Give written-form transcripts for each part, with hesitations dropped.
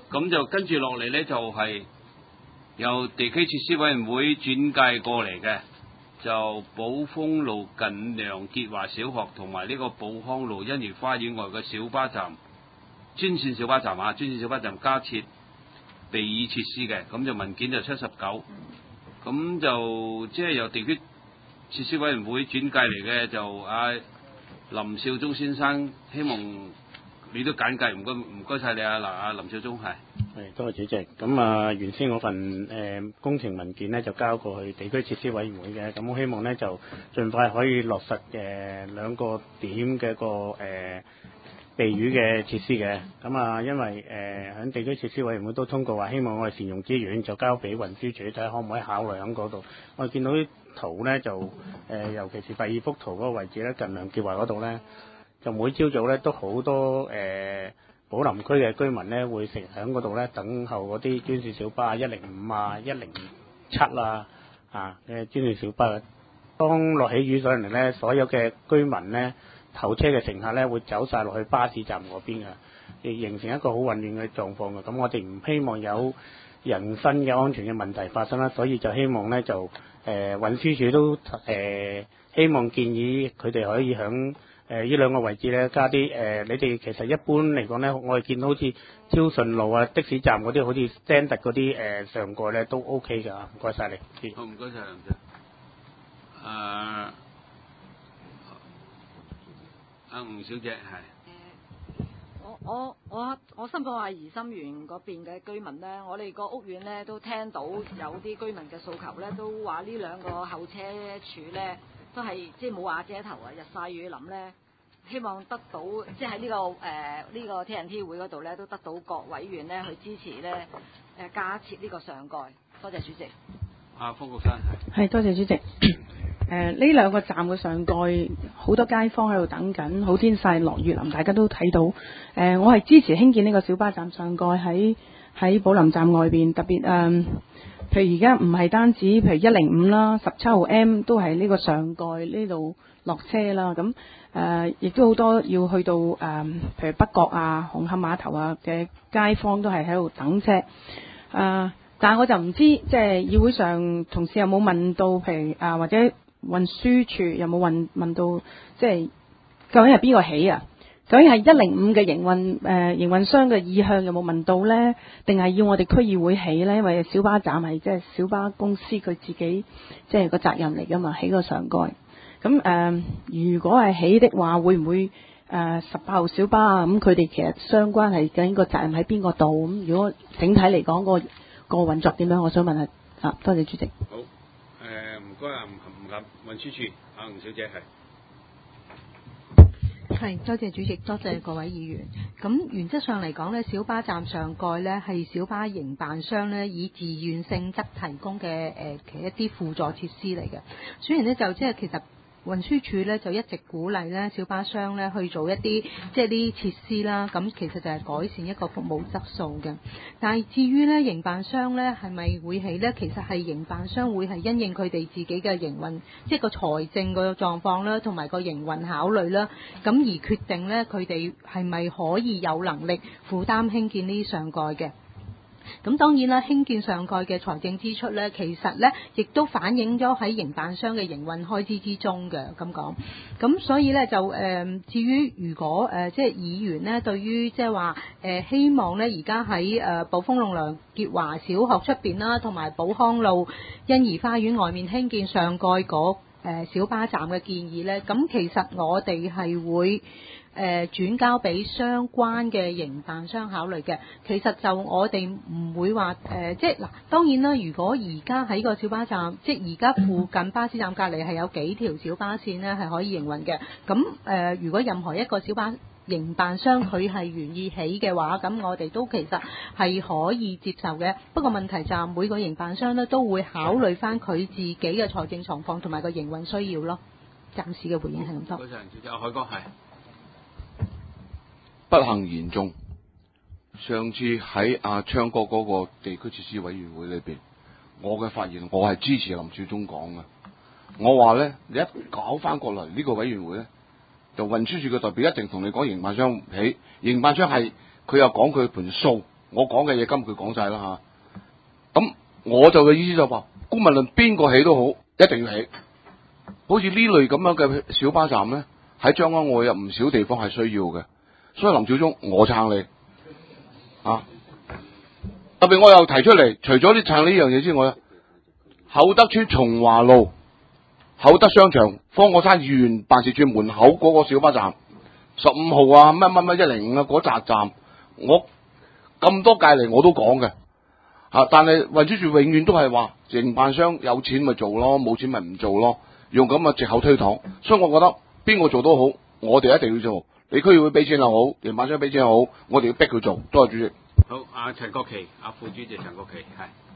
咁就跟住落嚟呢，就係由地區設施委員會轉介過嚟嘅，就寶豐路近良傑華小學同埋呢個寶康路欣怡花園外嘅小巴站，專線小巴站加設避雨設施嘅，咁就文件就79，咁就即係由地區設施委員會轉介嚟嘅，就林少忠先生，希望你都簡介，唔該晒你林少忠係。 多謝主席。咁原先嗰份工程文件呢，就交過去地區設施委員會嘅，咁我希望呢，就盡快可以落實兩個點嘅個避雨嘅設施嘅。咁因為喺地區設施委員會都通過話，希望我哋善用資源，就交俾運輸署睇下可唔可以考慮喺嗰度。我哋見到啲圖呢，就尤其是第二幅圖嗰個位置咧，近良傑華嗰度呢，就每朝早咧都好多寶林區嘅居民咧會成日喺嗰度咧等候嗰啲專線小巴105啊、107嘅專線小巴。當落起雨上嚟咧，所有嘅居民咧頭車嘅乘客咧會走晒落去巴士站嗰邊亦形成一個好混亂嘅狀況嘅。咁我哋唔希望有人身嘅安全嘅問題發生啦，所以就希望咧就運輸署都希望建議佢哋可以響呢兩個位置咧加啲你哋其實一般嚟講咧，我哋見到好似超順路啊、的士站嗰啲，好似 standard 嗰啲上蓋咧都 OK 㗎。唔該晒你。 好，唔該晒梁生。吳小姐係。 我申報下怡心園嗰邊嘅居民咧，我哋個屋苑咧都聽到有啲居民嘅訴求咧，都話呢兩個候車處咧都係即係冇瓦遮頭啊，日曬雨淋咧，希望得到即係喺呢個 TNT 會嗰度咧，都得到各委員咧去支持咧加設呢個上蓋。多謝主席。 方國珊係多謝主席。呢兩個站嘅上蓋，好多街坊喺度等緊，好天曬落雨淋，大家都睇到。我係支持興建呢個小巴站上蓋喺寶林站外邊，特別譬如而家唔係單止，譬如105啦、17號 M 都係呢個上蓋呢度落車啦。咁亦都好多要去到譬如北角啊、紅磡碼頭啊嘅街坊都係喺度等車。但係我就唔知，即係議會上同事有冇問到，譬如或者運輸處有冇問到，即係究竟係邊個起啊？究竟係105嘅營運商嘅意向有冇問到呢？定係要我哋區議會起呢？因為小巴站係即係小巴公司佢自己即係個責任嚟㗎嘛，起個上蓋。咁如果係起的話，會唔會18號小巴啊？咁佢哋其實相關係究竟個責任喺邊個度？咁如果整體嚟講個運作點樣？我想問下。多謝主席。 好，唔該運輸處吳小姐係。 係，多謝主席，多謝各位議員。咁原則上嚟講呢，小巴站上蓋呢係小巴營辦商呢以自願性質提供嘅其一啲輔助設施嚟嘅。雖然呢就即係其實運輸署呢就一直鼓勵呢小巴商呢去做一啲即係啲設施啦，咁其實就係改善一個服務質素嘅。但係至於呢營辦商呢係咪會起呢？其實係營辦商會係因應佢哋自己嘅營運，即係個財政個狀況啦，同埋個營運考慮啦，咁而決定呢佢哋係咪可以有能力負擔興建呢啲上蓋嘅。咁當然啦，興建上蓋嘅財政支出呢，其實呢亦都反映咗喺營辦商嘅營運開支之中嘅咁講。咁所以呢，就至於如果即係議員呢對於即係話希望呢而家喺寶豐路良傑華小學出邊啦，同埋寶康路欣怡花園外面興建上蓋嗰小巴站嘅建議呢，咁其實我哋係會轉交俾相關嘅營辦商考慮嘅。其實就我哋唔會話即係嗱，當然啦，如果而家喺個小巴站，即係而家附近巴士站隔離係有幾條小巴線呢係可以營運嘅。咁如果任何一個小巴營辦商佢係願意起嘅話，咁我哋都其實係可以接受嘅。不過問題就係每個營辦商呢都會考慮翻佢自己嘅財政狀況同埋個營運需要咯。暫時嘅回應係咁多。 多謝主席，海哥係。 不幸言中，上次喺昌哥嗰個地區設施委員會裏邊，我嘅發言我係支持林少忠講嘅。我話咧，你一搞翻過嚟呢個委員會咧，就運輸署嘅代表一定同你講營辦商唔起，營辦商係佢又講佢盤數， 我講嘅嘢今句講晒啦嚇。咁我就嘅意思就話，公民論邊個起都好，一定要起。好似呢類咁樣嘅小巴站咧，喺將軍澳有唔少地方係需要嘅。所以林少忠，我撐你啊！特別我又提出嚟，除咗啲撐呢樣嘢之外，厚德村松華路厚德商場方國山議員辦事處門口嗰個小巴站，15號啊，乜105啊嗰扎站，我咁多屆嚟我都講嘅，但係運輸署永遠都係話營辦商有錢咪做咯，冇錢咪唔做咯，用咁嘅藉口推搪，所以我覺得邊個做都好，我哋一定要做。你區議會俾錢又好，營辦商俾錢又好，我哋要逼佢做。多謝主席。 好，阿陳國旗，阿副主席陳國旗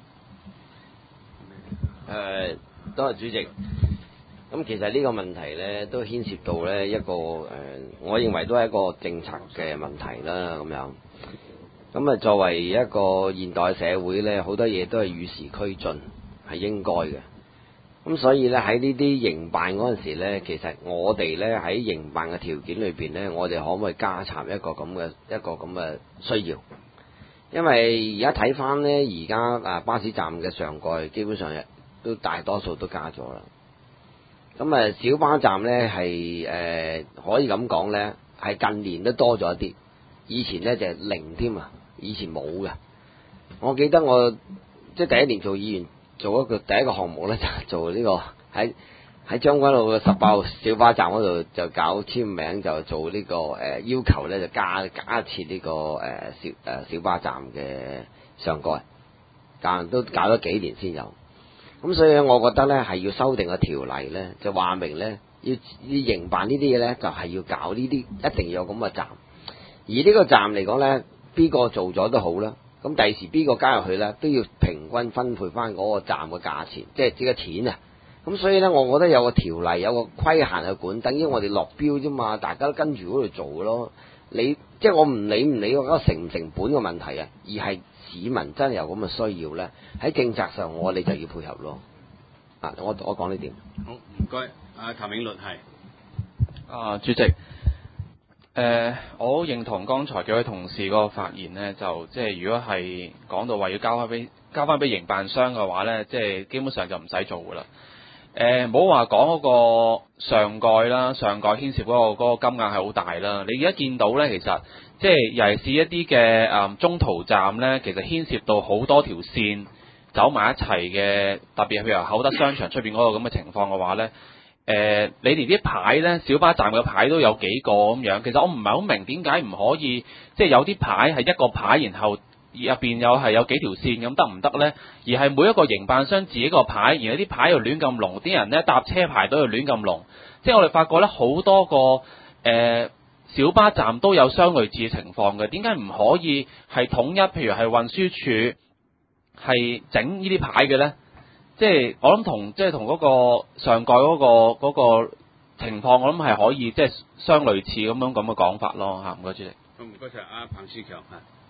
係。 多謝主席。咁其實呢個問題咧，都牽涉到咧一個我認為都係一個政策嘅問題啦。咁樣，咁啊作為一個現代社會咧，好多嘢都係與時俱進，係應該嘅。咁所以咧喺呢啲營辦嗰陣時咧，其實我哋咧喺營辦嘅條件裏邊咧，我哋可唔可以加插一個咁嘅需要？因為而家睇翻咧，而家巴士站嘅上蓋基本上都大多數都加咗啦。咁小巴站咧係可以咁講咧，係近年都多咗一啲。以前咧就係零添啊，以前冇嘅。我記得我即係第一年做議員。做第一個項目咧，就係做呢個喺將軍澳嘅18號小巴站嗰度就搞簽名，就做呢個要求咧，就加設呢個小巴站嘅上蓋，但都搞咗幾年先有。咁所以我覺得咧係要修訂個條例咧，就話明咧要營辦呢啲嘢咧，就係要搞呢啲，一定要有咁嘅站。而呢個站嚟講咧，邊個做咗都好啦。咁第時邊個加入去咧，都要平均分配翻嗰個站嘅價錢，即係呢個錢啊。咁所以咧，我覺得有個條例，有個規限去管，等於我哋落標啫嘛，大家都跟住嗰度做咯。即係我唔理嗰個成唔成本嘅問題啊，而係市民真係有咁嘅需要咧，喺政策上我哋就要配合咯。我講呢點。 好，唔該，阿譚永律係。 主席。我認同剛才幾位同事嗰個發言呢，就即係如果係講到話要交翻俾營辦商嘅話呢，即係基本上就唔使做噶啦。唔好話講嗰個上蓋啦，上蓋牽涉嗰個金額係好大啦。你而家見到呢，其實即係尤其是一啲嘅中途站呢，其實牽涉到好多條線走埋一齊嘅，特別係譬如厚德商場出邊嗰個咁嘅情況嘅話呢。你連啲牌咧，小巴站嘅牌都有幾個咁樣，其實我唔係好明點解唔可以，即係有啲牌係一個牌，然後入邊又係有幾條線咁得唔得呢？而係每一個營辦商自己個牌，然後啲牌又亂咁龍，啲人咧搭車牌都要亂咁龍，即係我哋發覺咧好多個小巴站都有相類似嘅情況嘅，點解唔可以係統一？譬如係運輸署係整呢啲牌嘅呢？即係我諗同嗰個上蓋嗰個情況，我諗係可以即係相類似咁嘅講法咯嚇。唔該主席。 好，唔該晒阿彭志強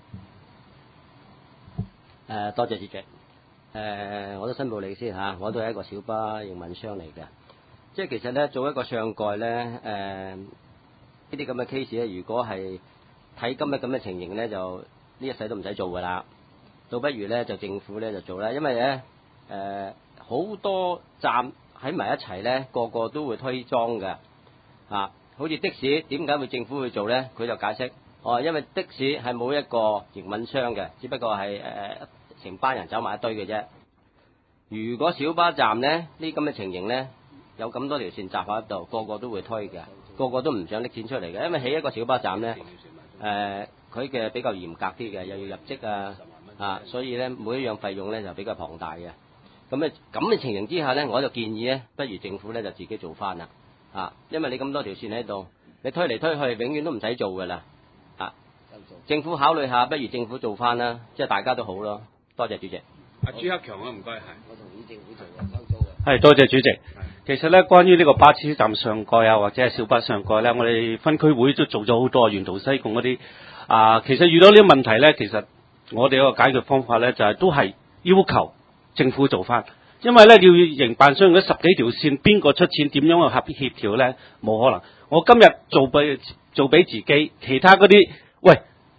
係。多謝主席。我都申報你先嚇，我都係一個小巴營運商嚟嘅。即係其實咧，做一個上蓋咧，呢啲咁嘅 case 咧，如果係睇今日咁嘅情形咧，就呢一世都唔使做噶啦。倒不如咧就政府咧就做啦，因為咧。好多站喺埋一齊咧，個個都會推裝嘅，好似的士點解會政府去做咧？佢就解釋，因為的士係冇一個營運商嘅，只不過係成班人走埋一堆嘅啫。如果小巴站咧呢咁嘅情形咧，有咁多條線集喺度，個個都會推嘅，個個都唔想拎錢出嚟嘅，因為起一個小巴站咧，佢嘅比較嚴格啲嘅，又要入職所以咧每一樣費用咧就比較龐大嘅。咁嘅情形之下咧，我就建議咧，不如政府咧就自己做翻啦，因為你咁多條線喺度，你推嚟推去，永遠都唔使做噶啦，政府考慮下，不如政府做翻啦，即係大家都好咯。多謝主席。 阿朱克強唔該係。 我同意政府做收租嘅。 係，多謝主席。其實咧，關於呢個巴士站上蓋或者係小巴上蓋咧，我哋分區會都做咗好多，沿途西貢嗰啲其實遇到呢啲問題咧，其實我哋有個解決方法咧，就係都係要求政府做翻，因為咧要營辦商嗰10幾條線，邊個出錢，點樣去協調咧？冇可能。我今日做俾自己，其他嗰啲，喂，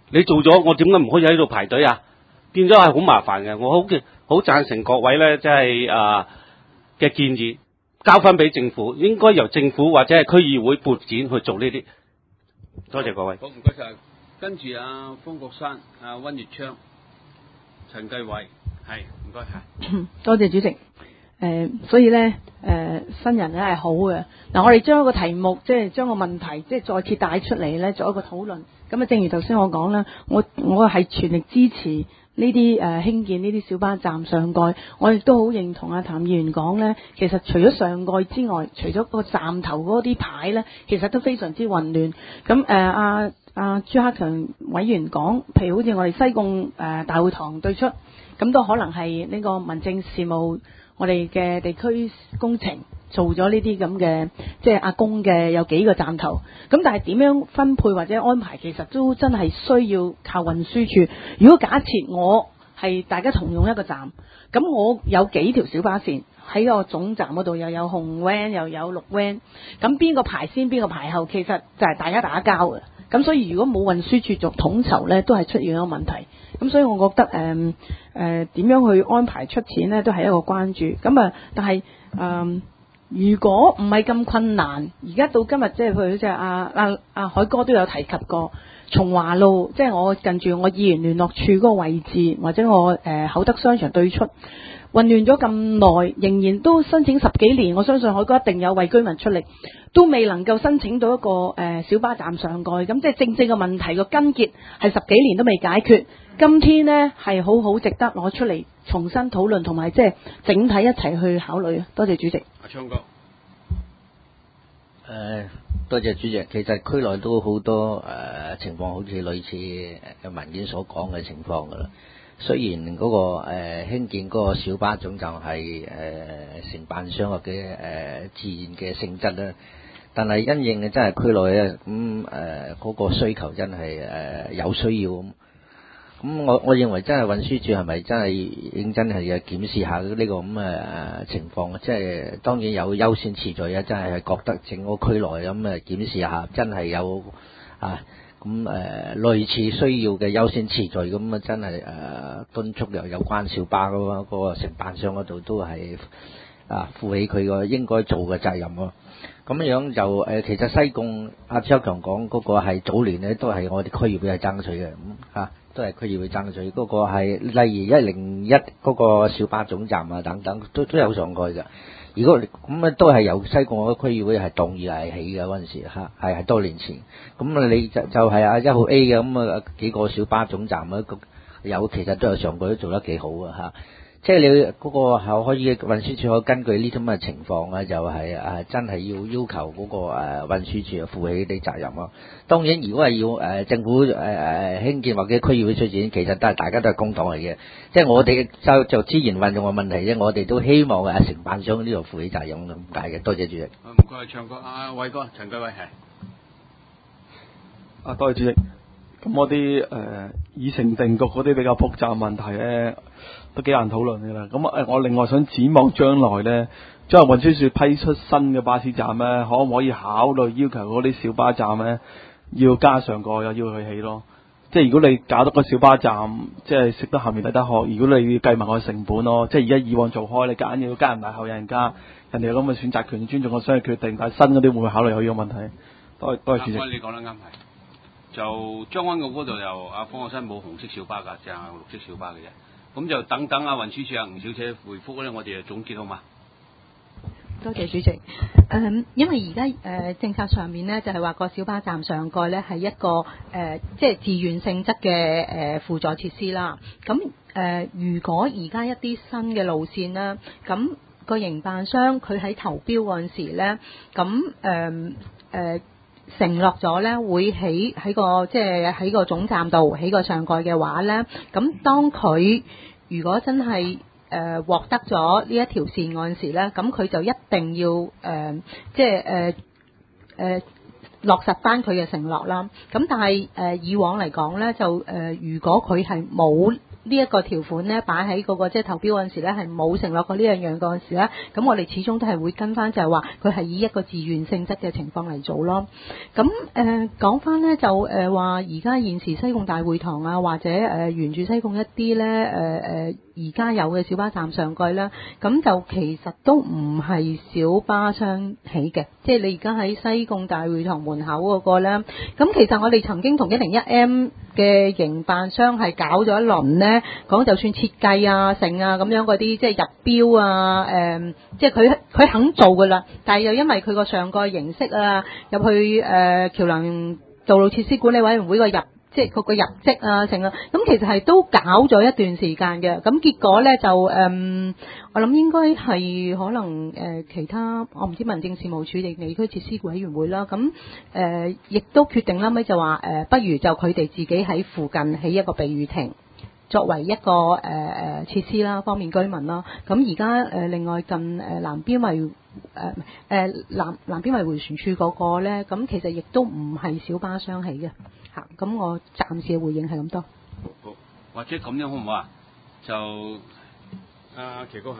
你做咗，我點解唔可以喺度排隊啊？變咗係好麻煩嘅。我好贊成各位咧，即係嘅建議，交翻俾政府，應該由政府或者係區議會撥展去做呢啲。多謝各位。 好，唔該晒。跟住方國珊、溫月昌、陳繼偉，係唔該晒。 多謝主席。所以咧，新人咧係好嘅。嗱，我哋將一個題目，即係將個問題，即係再次帶出嚟咧，做一個討論。咁啊，正如頭先我講啦，我係全力支持呢啲興建呢啲小巴站上蓋。我亦都好認同譚議員講咧，其實除咗上蓋之外，除咗個站頭嗰啲牌咧，其實都非常之混亂。咁朱克強委員講，譬如好似我哋西貢大會堂對出，咁都可能係呢個民政事務我哋嘅地區工程做咗呢啲咁嘅，即係阿公嘅有幾個站頭。咁但係點樣分配或者安排，其實都真係需要靠運輸處。如果假設我係大家同用一個站，咁我有幾條小巴線喺個總站嗰度，又有紅 van 又有綠 van，咁邊個排先邊個排後，其實就係大家打交嘅。咁所以如果冇運輸處做統籌呢，都係出現一個問題。咁所以我覺得點樣去安排出錢呢，都係一個關注。咁但係如果唔係咁困難，而家到今日即係佢即係阿海哥都有提及過，從華路即係我近住我議員聯絡處嗰個位置，或者我厚德商場對出。混亂咗咁耐，仍然都申請10幾年，我相信海哥一定有為居民出力，都未能夠申請到一個小巴站上蓋，咁即係正嘅問題個根結係10幾年都未解決。今天呢係好好值得攞出嚟重新討論，同埋即係整體一齊去考慮。多謝主席。 阿昌哥。 多謝主席。其實區內都好多情況，好似類似嘅文件所講嘅情況㗎啦。雖然嗰個興建嗰個小巴總站係承辦商或者自然嘅性質啦，但係因應嘅真係區內咧，嗰個需求真係有需要咁。我認為真係運輸署係咪真係認真係要檢視下呢個咁嘅情況？即係當然有優先次序啊！真係覺得整個區內咁檢視下，真係有類似需要嘅優先次序咁真係敦促有關小巴嗰個承辦商嗰度都係負起佢個應該做嘅責任咯。咁樣就其實西貢阿周強講嗰個係早年咧都係我哋區議會係爭取嘅，都係區議會爭取嗰個係例如101嗰個小巴總站啊等等都有上蓋嘅。如果咁都係由西貢個區議會係動議嚟起嘅嗰陣時係多年前。咁你就係1號 A 嘅咁幾個小巴總站有其實都有上蓋都做得幾好啊。即係你嗰個係可以運輸署可以根據呢啲咁嘅情況咧，就係真係要求嗰個運輸署負起啲責任咯。當然，如果係要政府興建或者區議會出錢，其實都係大家都係公帑嚟嘅。即係我哋就資源運用嘅問題啫，我哋都希望承辦商呢度負起責任咁解嘅。多謝主席。 唔該，唱歌偉哥，陳繼偉係。 多謝主席。咁嗰啲已成定局嗰啲比較複雜問題咧，都幾難討論嘅啦。咁我另外想展望將來咧，將來運輸署批出新嘅巴士站咧，可唔可以考慮要求嗰啲小巴站咧要加上蓋，又要去起咯？即係如果你搞到個小巴站，即係食得鹹魚抵得渴，如果你要計埋個成本咯，即係而家以往做開，你夾硬要加人大後有人加，人哋有咁嘅選擇權，尊重個商業決定，但係新嗰啲會唔會考慮有呢個問題？多謝主席。 你講得啱係。就將軍澳嗰度又阿方國珊冇紅色小巴㗎，淨係綠色小巴嘅啫。咁就等運輸署吳小姐回覆咧，我哋就總結好嘛？ 多謝主席。因為而家政策上面呢，就係話個小巴站上蓋呢係一個即係自願性質嘅輔助設施啦。咁如果而家一啲新嘅路線啦，咁個營辦商佢喺投標嗰陣時呢，咁承諾咗咧會起喺個即係喺個總站度起個上蓋嘅話咧，咁當佢如果真係獲得咗呢一條線嗰陣時咧，咁佢就一定要即係落實翻佢嘅承諾啦。咁但係以往嚟講咧，就如果佢係冇呢一個條款咧擺喺嗰個即係投標嗰陣時咧係冇承諾過呢樣嘢嗰陣時咧，咁我哋始終都係會跟翻就係話佢係以一個自願性質嘅情況嚟做咯。咁講翻咧就話而家現時西貢大會堂啊，或者沿住西貢一啲咧而家有嘅小巴站上蓋啦，咁就其實都唔係小巴商起嘅，即係你而家喺西貢大會堂門口嗰個咧，咁其實我哋曾經同101M 嘅營辦商係搞咗一輪咧，講就算設計啊、成啊咁樣嗰啲，即係入標啊，即係佢肯做噶啦，但係又因為佢個上蓋形式啊，入去橋梁道路設施管理委員會個入。即係佢個入職啊，成啊，咁其實係都搞咗一段時間嘅，咁結果咧就我諗應該係可能其他我唔知民政事務處定地區設施委員會啦，咁亦都決定啦，尾就話不如就佢哋自己喺附近起一個避雨亭，作為一個設施啦，方便居民啦。咁而家另外近南邊圍南邊圍迴旋處嗰個咧，咁其實亦都唔係小巴商起嘅。咁我暫時嘅回應係咁多。 或者咁樣好唔好啊？就奇哥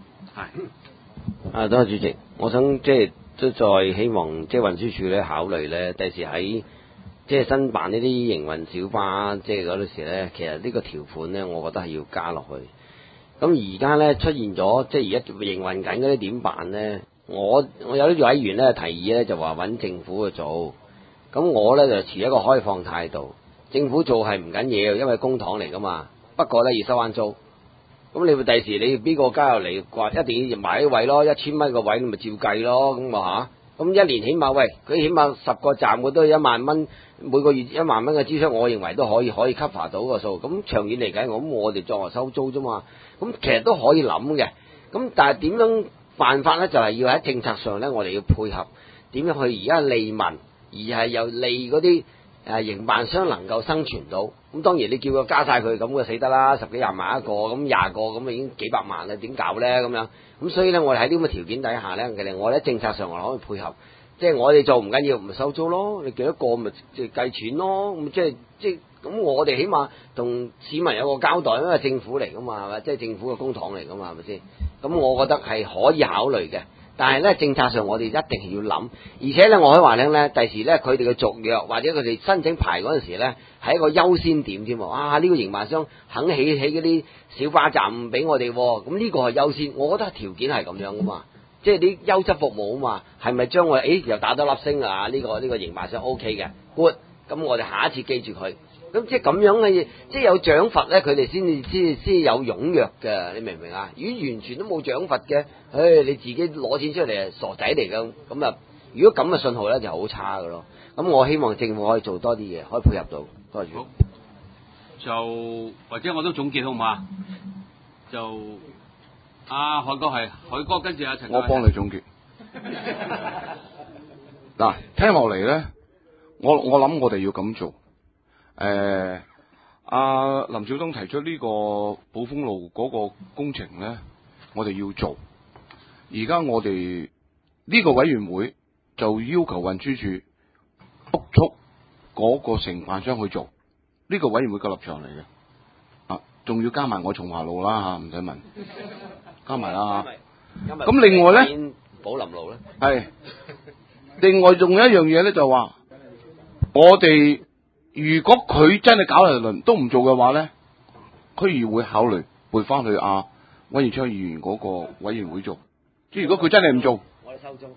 係。 多謝主席，我想即係都再希望即係運輸署咧考慮咧，第時喺即係申辦呢啲營運小巴即係嗰陣時咧，其實呢個條款咧，我覺得係要加落去。咁而家咧出現咗即係而家營運緊嗰啲點辦咧？我有啲委員咧提議咧就話揾政府去做。咁我咧就持一個開放態度，政府做係唔緊要，因為公帑嚟噶嘛。不過咧要收翻租，咁你第時你邊個加入嚟話一定要買啲位咯，1000蚊個位你咪照計咯，咁啊嚇。咁一年起碼佢起碼10個站佢都1萬蚊，每個月1萬蚊嘅支出，我認為都可以 cover 到個數。咁長遠嚟計，我哋作為收租啫嘛。咁其實都可以諗嘅。咁但係點樣辦法咧？就係要喺政策上咧，我哋要配合點樣去而家利民。而係又利嗰啲營辦商能夠生存到，咁當然你叫佢加晒佢，咁就死得啦，10幾20萬一個，咁20個咁已經幾百萬啦，點搞咧咁樣？咁所以咧，我哋喺呢咁嘅條件底下咧，其實我哋喺政策上我可以配合，即係我哋做唔緊要，唔收租咯，你幾多個咪即係計錢咯，咁即係咁我哋起碼同市民有個交代，因為政府嚟噶嘛，係咪？即係政府嘅公帑嚟噶嘛，係咪先？咁我覺得係可以考慮嘅。但係咧，政策上我哋一定係要諗，而且咧，我可以話聽咧，第時咧佢哋嘅續約或者佢哋申請牌嗰陣時咧，係一個優先點添喎。呢個營辦商肯起嗰啲小巴站俾我哋，咁呢個係優先。我覺得條件係咁樣噶嘛，即係啲優質服務啊嘛，係咪將我又打多粒星啊？呢個營辦商 OK 嘅 good，咁我哋下一次記住佢。咁即係咁樣嘅嘢，即係有獎罰咧，佢哋先有踴躍嘅，你明唔明啊？如果完全都冇獎罰嘅，你自己攞錢出嚟係傻仔嚟㗎，咁啊，如果咁嘅信號咧就好差㗎咯。咁我希望政府可以做多啲嘢，可以配合到。多謝。好， 就或者我都總結好嘛？就海哥跟住阿陳。 我幫你總結。嗱，聽落嚟咧，我諗我哋要咁做。林小東提出呢個寶豐路嗰個工程咧，我哋要做。而家我哋呢個委員會就要求運輸署督促嗰個承辦商去做。呢個委員會嘅立場嚟嘅。仲要加埋我松華路啦嚇，唔使問，加埋啦嚇。咁另外咧， 寶林路咧， 係另外仲有一樣嘢咧，就話我哋。如果佢真係搞嚟輪都唔做嘅話咧，區議會考慮撥翻去溫耀昌議員嗰個委員會做。即係如果佢真係唔做， 我哋收租。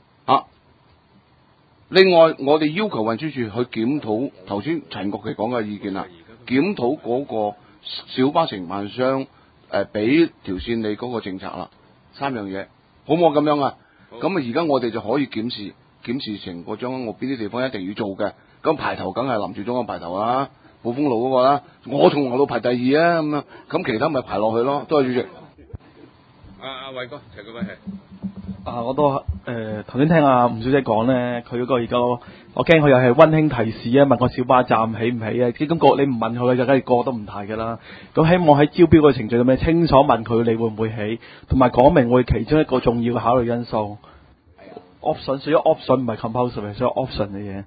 另外我哋要求運輸署去檢討頭先陳國旗講嘅意見啦，檢討嗰個小巴承辦商俾條線你嗰個政策啦，3樣嘢，好唔好咁樣啊？咁而家我哋就可以檢視成個將我邊啲地方一定要做嘅。咁排頭梗係林樹忠嘅排頭啦，寶豐路嗰個啦，我從來路排第2啊，咁樣，咁其他咪排落去咯。多謝主席。 阿偉哥，陳國威係。 我都頭先聽阿吳小姐講咧，佢嗰個而家我驚佢又係溫馨提示啊，問個小巴站起唔起啊？咁個你唔問佢就梗係個都唔提㗎啦。咁希望喺招標個程序入面清楚問佢你會唔會起，同埋講明會其中一個重要嘅考慮因素。option 屬於 option 唔係 compulsory，所以 option 嘅嘢。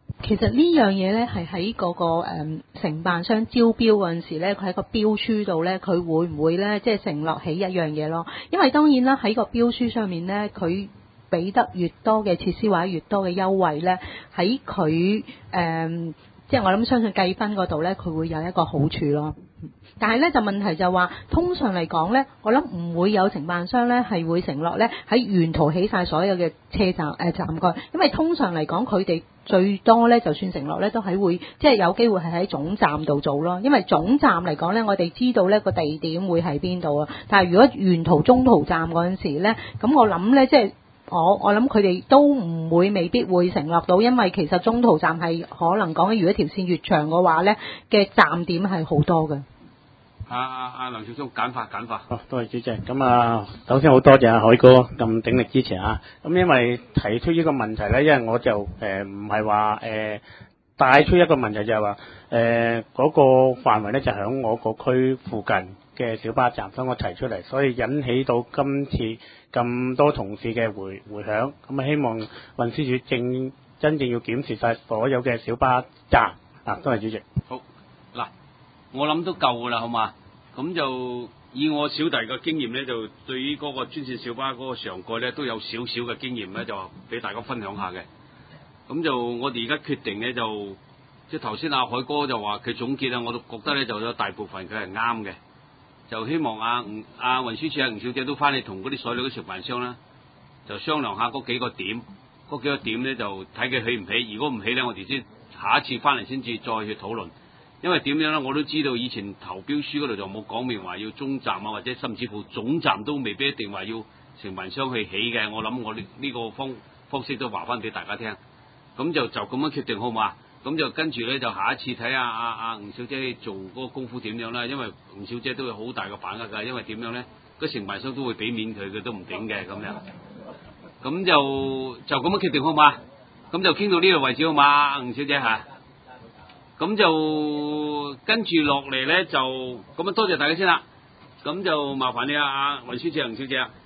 其實呢樣嘢呢，係喺嗰個承辦商招標嗰陣時呢，佢喺個標書度呢，佢會唔會呢？即係承諾起一樣嘢咯？因為當然啦，喺個標書上面呢，佢俾得越多嘅設施或者越多嘅優惠呢，喺佢即係我諗相信計分嗰度呢，佢會有一個好處咯。但係咧就問題就話，通常嚟講咧，我諗唔會有承辦商咧係會承諾咧喺沿途起晒所有嘅車站站蓋，因為通常嚟講佢哋最多咧就算承諾咧都係會即係有機會係喺總站度做咯，因為總站嚟講咧我哋知道咧個地點會喺邊度啊，但係如果沿途中途站嗰陣時咧，咁我諗咧即係。我諗佢哋都唔會未必會承諾到，因為其實中途站係可能講緊，如果條線越長嘅話咧，嘅站點係好多嘅。 梁少聰簡化。 好，多謝主席。咁首先好多謝阿海哥咁鼎力支持啊。咁因為提出呢個問題咧，因為我就唔係話帶出一個問題就係話嗰個範圍咧就響我個區附近嘅小巴站，所以我提出嚟，所以引起到今次咁多同事嘅回響。咁希望運輸署真正要檢視晒所有嘅小巴站。多謝主席。 好嗱，我諗都夠噶啦，好嘛？咁就以我小弟嘅經驗咧，就對於嗰個專線小巴嗰個上蓋咧，都有少少嘅經驗咧，就俾大家分享下嘅。咁就我哋而家決定咧，就即係頭先阿海哥就話佢總結啊，我都覺得咧就有大部分佢係啱嘅。就希望阿運輸署吳小姐都翻嚟同嗰啲所有嘅承辦商啦，就商量下嗰幾個點咧，就睇佢起唔起。如果唔起咧，我哋先下一次翻嚟先至再去討論。因為點樣咧，我都知道以前投標書嗰度就冇講明話要中站啊，或者甚至乎總站都未必一定話要承辦商去起嘅。我諗我哋呢個方式都話翻俾大家聽。咁就咁樣決定好嘛？咁就跟住咧，就下一次睇下阿吳小姐做嗰個功夫點樣啦。因為吳小姐都有好大嘅把握㗎。因為點樣咧，個承辦商都會俾面佢都唔頂嘅咁樣。咁就咁樣決定好嘛？咁就傾到呢個位置好嘛，吳小姐嚇。咁就跟住落嚟咧，就咁多謝大家先啦。咁就麻煩你阿運輸署吳小姐啊。